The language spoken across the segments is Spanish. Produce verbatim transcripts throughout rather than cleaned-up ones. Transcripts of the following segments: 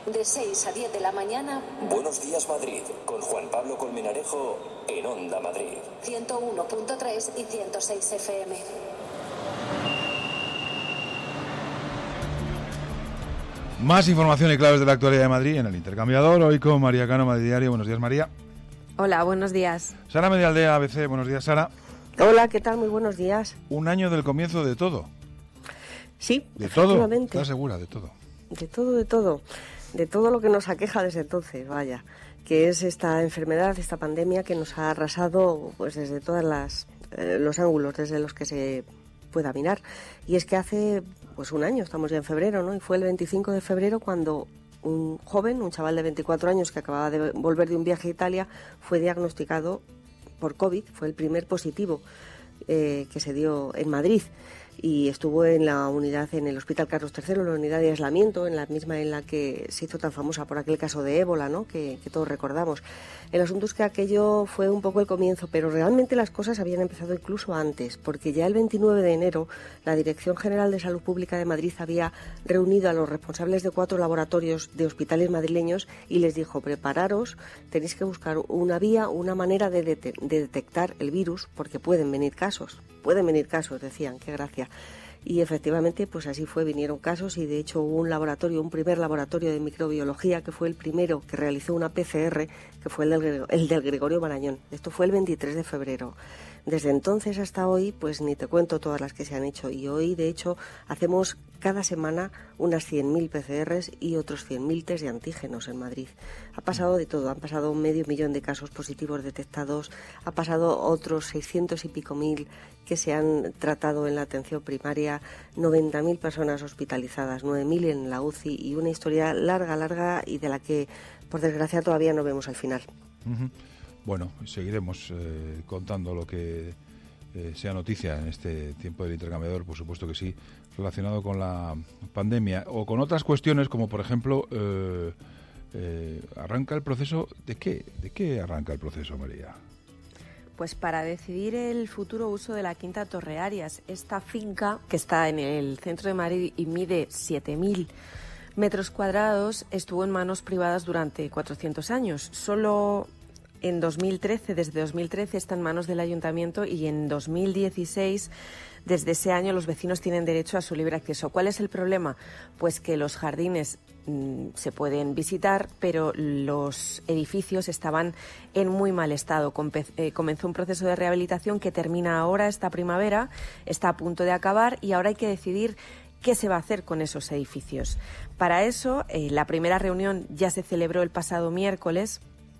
De seis a diez de la mañana. Buenos días, Madrid, con Juan Pablo Colmenarejo en Onda Madrid. ciento uno punto tres y ciento seis F M. Más información y claves de la actualidad de Madrid en el Intercambiador, hoy con María Cano, Madrid Diario. Buenos días, María. Hola, buenos días. Sara Medialdea, A B C. Buenos días, Sara. Hola, ¿qué tal? Muy buenos días. Un año del comienzo de todo. Sí, ¿De todo? efectivamente. ¿Estás segura? De todo. De todo, de todo. De todo lo que nos aqueja desde entonces, vaya. Que es esta enfermedad, esta pandemia que nos ha arrasado pues desde todas las eh, los ángulos desde los que se pueda mirar. Y es que hace pues un año, estamos ya en febrero, ¿no? Y fue el veinticinco de febrero cuando un joven, un chaval de veinticuatro años que acababa de volver de un viaje a Italia, fue diagnosticado por COVID. Fue el primer positivo eh, que se dio en Madrid. Y estuvo en la unidad, en el Hospital Carlos tercero, en la unidad de aislamiento, en la misma en la que se hizo tan famosa por aquel caso de ébola, ¿no? que, que todos recordamos. El asunto es que aquello fue un poco el comienzo, pero realmente las cosas habían empezado incluso antes, porque ya el veintinueve de enero la Dirección General de Salud Pública de Madrid había reunido a los responsables de cuatro laboratorios de hospitales madrileños y les dijo: prepararos, tenéis que buscar una vía, una manera de, de, de detectar el virus, porque pueden venir casos. Pueden venir casos, decían, qué gracia. Y efectivamente, pues así fue, vinieron casos y de hecho hubo un laboratorio, un primer laboratorio de microbiología que fue el primero que realizó una P C R, que fue el del, el del Gregorio Marañón. Esto fue el veintitrés de febrero. Desde entonces hasta hoy, pues ni te cuento todas las que se han hecho. Y hoy, de hecho, hacemos cada semana unas cien mil P C Rs y otros cien mil test de antígenos en Madrid. Ha pasado de todo, han pasado medio millón de casos positivos detectados, ha pasado otros seiscientos y pico mil que se han tratado en la atención primaria, noventa mil personas hospitalizadas, nueve mil en la U C I y una historia larga, larga y de la que, por desgracia, todavía no vemos al final. Uh-huh. Bueno, seguiremos eh, contando lo que eh, sea noticia en este tiempo del Intercambiador, por supuesto que sí, relacionado con la pandemia o con otras cuestiones como, por ejemplo, eh, eh, arranca el proceso. ¿De qué? ¿De qué arranca el proceso, María? Pues para decidir el futuro uso de la Quinta Torre Arias, esta finca que está en el centro de Madrid y mide siete mil metros cuadrados, estuvo en manos privadas durante cuatrocientos años. Solo en dos mil trece, desde dos mil trece, está en manos del ayuntamiento y en dos mil dieciséis, desde ese año, los vecinos tienen derecho a su libre acceso. ¿Cuál es el problema? Pues que los jardines mmm, se pueden visitar, pero los edificios estaban en muy mal estado. Compe- eh, comenzó un proceso de rehabilitación que termina ahora, esta primavera, está a punto de acabar y ahora hay que decidir qué se va a hacer con esos edificios. Para eso, eh, la primera reunión ya se celebró el pasado miércoles.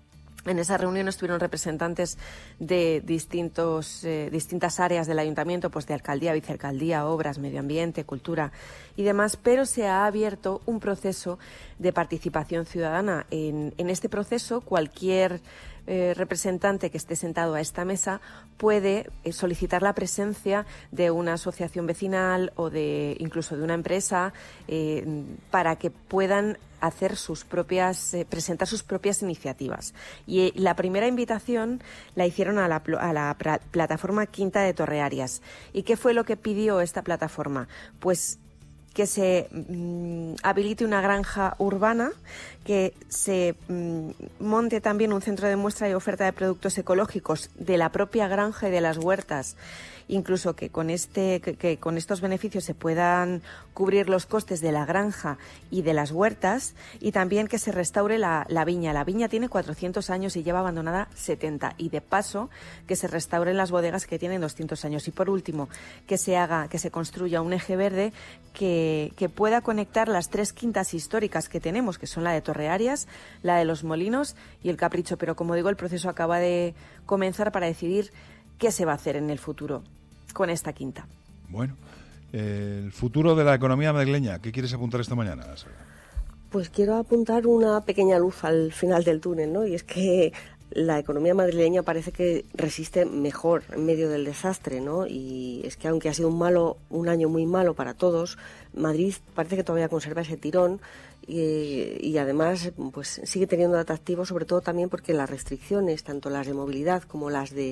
En esa reunión estuvieron representantes de distintos, eh, distintas áreas del ayuntamiento, pues de alcaldía, vicealcaldía, obras, medio ambiente, cultura y demás, pero se ha abierto un proceso de participación ciudadana. En, en este proceso, cualquier eh, representante que esté sentado a esta mesa puede eh, solicitar la presencia de una asociación vecinal o de incluso de una empresa eh, para que puedan hacer sus propias, eh, presentar sus propias iniciativas. Y eh, la primera invitación la hicieron a la, a la pra, plataforma Quinta de Torre Arias. ¿Y qué fue lo que pidió esta plataforma? Pues que se mmm, habilite una granja urbana, que se mmm, monte también un centro de muestra y oferta de productos ecológicos de la propia granja y de las huertas, incluso que con este que, que con estos beneficios se puedan cubrir los costes de la granja y de las huertas, y también que se restaure la, la viña. La viña tiene cuatrocientos años y lleva abandonada setenta, y de paso que se restauren las bodegas que tienen doscientos años. Y por último, que se haga, que se construya un eje verde que, que pueda conectar las tres quintas históricas que tenemos, que son la de Torre Arias, la de Los Molinos y el Capricho. Pero como digo, el proceso acaba de comenzar para decidir qué se va a hacer en el futuro con esta quinta. Bueno, eh, el futuro de la economía madrileña, ¿qué quieres apuntar esta mañana, Sara? Pues quiero apuntar una pequeña luz al final del túnel, ¿no? Y es que la economía madrileña parece que resiste mejor en medio del desastre, ¿no? Y es que aunque ha sido un malo, un año muy malo para todos, Madrid parece que todavía conserva ese tirón y, y además pues sigue teniendo atractivo, sobre todo también porque las restricciones, tanto las de movilidad como las de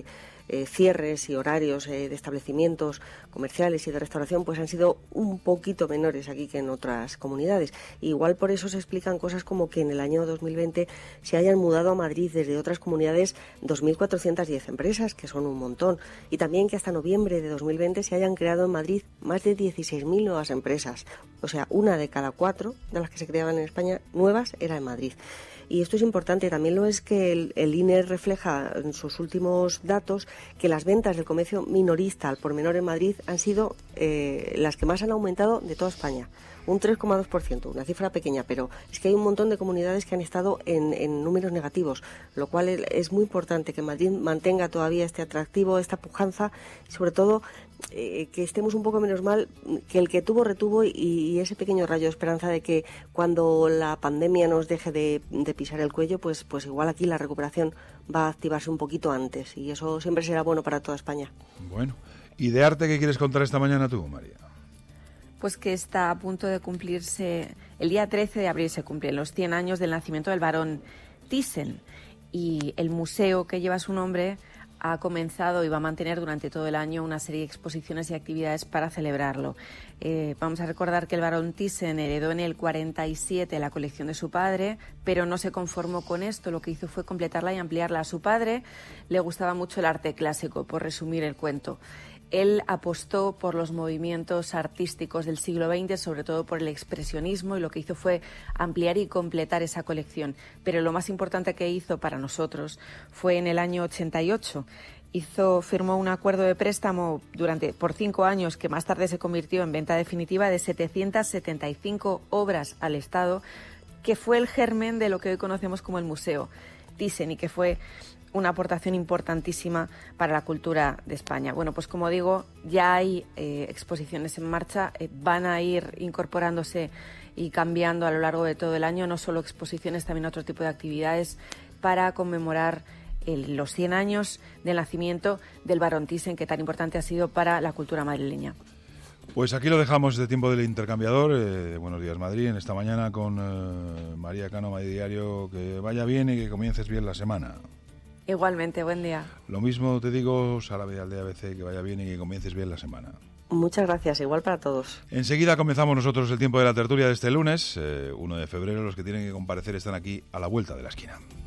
eh, cierres y horarios eh, de establecimientos comerciales y de restauración pues han sido un poquito menores aquí que en otras comunidades. Igual por eso se explican cosas como que en el año dos mil veinte se hayan mudado a Madrid desde otras comunidades dos mil cuatrocientas diez empresas, que son un montón, y también que hasta noviembre de dos mil veinte se hayan creado en Madrid más de dieciséis mil nuevas empresas. O sea, una de cada cuatro de las que se creaban en España nuevas era en Madrid. Y esto es importante, también lo es que el, el I N E refleja en sus últimos datos que las ventas del comercio minorista al por menor en Madrid han sido eh, las que más han aumentado de toda España. Un tres coma dos por ciento, una cifra pequeña, pero es que hay un montón de comunidades que han estado en, en números negativos, lo cual es muy importante que Madrid mantenga todavía este atractivo, esta pujanza, sobre todo eh, que estemos un poco menos mal, que el que tuvo retuvo y, y ese pequeño rayo de esperanza de que cuando la pandemia nos deje de, de pisar el cuello, pues, pues igual aquí la recuperación va a activarse un poquito antes y eso siempre será bueno para toda España. Bueno, ¿y de arte qué quieres contar esta mañana tú, María? Pues que está a punto de cumplirse, el día trece de abril se cumplen los cien años del nacimiento del barón Thyssen y el museo que lleva su nombre ha comenzado y va a mantener durante todo el año una serie de exposiciones y actividades para celebrarlo. Eh, vamos a recordar que el barón Thyssen heredó en el cuarenta y siete la colección de su padre, pero no se conformó con esto, lo que hizo fue completarla y ampliarla. A su padre le gustaba mucho el arte clásico, por resumir el cuento. Él apostó por los movimientos artísticos del siglo veinte, sobre todo por el expresionismo, y lo que hizo fue ampliar y completar esa colección. Pero lo más importante que hizo para nosotros fue en el año ochenta y ocho. Hizo, firmó un acuerdo de préstamo durante, por cinco años, que más tarde se convirtió en venta definitiva, de setecientas setenta y cinco obras al Estado, que fue el germen de lo que hoy conocemos como el Museo Thyssen y que fue una aportación importantísima para la cultura de España. Bueno, pues como digo, ya hay eh, exposiciones en marcha, eh, van a ir incorporándose y cambiando a lo largo de todo el año, no solo exposiciones, también otro tipo de actividades para conmemorar el, los cien años del nacimiento del barón Thyssen, que tan importante ha sido para la cultura madrileña. Pues aquí lo dejamos de tiempo del intercambiador. Eh, buenos días, Madrid, en esta mañana con eh, María Cano, Madrid Diario. Que vaya bien y que comiences bien la semana. Igualmente, buen día. Lo mismo te digo, Sara Vidal de A B C, que vaya bien y que comiences bien la semana. Muchas gracias, igual para todos. Enseguida comenzamos nosotros el tiempo de la tertulia de este lunes, eh, uno de febrero. Los que tienen que comparecer están aquí a la vuelta de la esquina.